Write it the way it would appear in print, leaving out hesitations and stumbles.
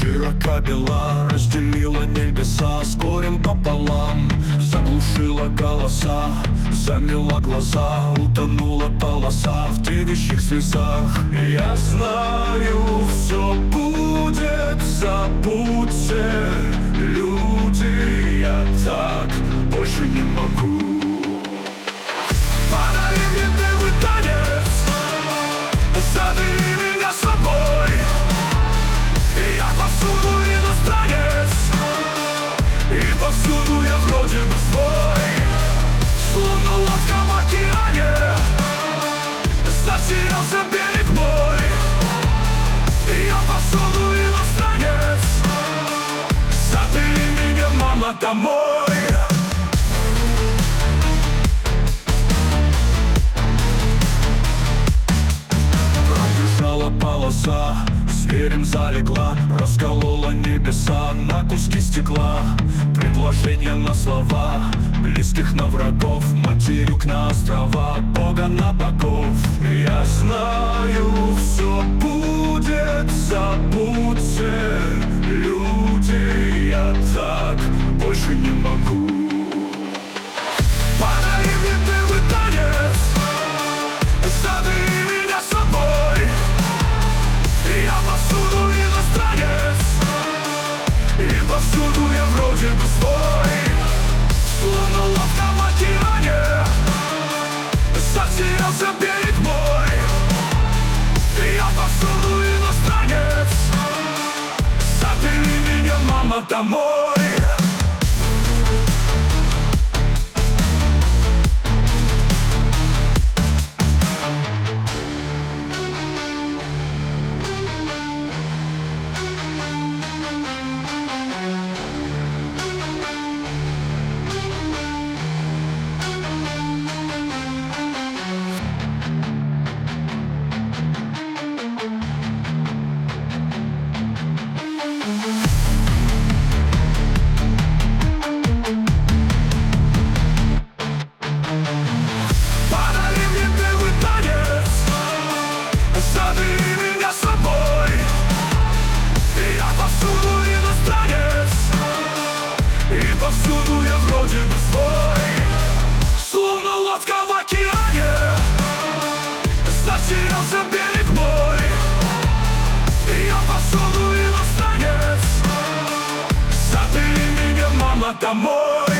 Широка бела, разделила небеса с горем пополам. Заглушила голоса, замела глаза, утонула полоса в девичьих слезах. Я знаю, все будет, забудьте, люди, я так больше не могу. Подари мне первый танец, забери меня с собой. Я повсюду иностранец, и повсюду я вроде бы свой. Словно лодка в океане, затерялся берег мой. Я повсюду иностранец, забери меня, мама, домой. Пробежала полоса, зверем залегла, расколола небеса на куски стекла. Предложение на слова, близких на врагов, матерюк на острова, Бога на богов. Я знаю, все будет, забудьте, люди, я так больше не могу. Подари мне первый танец, забери меня с собой. Я повсюду иностранец, и повсюду я вроде бы свой. Словно лодка в океане, затерялся берег мой. Я повсюду иностранец, забери меня, мама, домой. Повсюду я вроде бы свой. Словно лодка в океане, затерялся берег мой. Я повсюду иностранец, забери меня, мама, домой.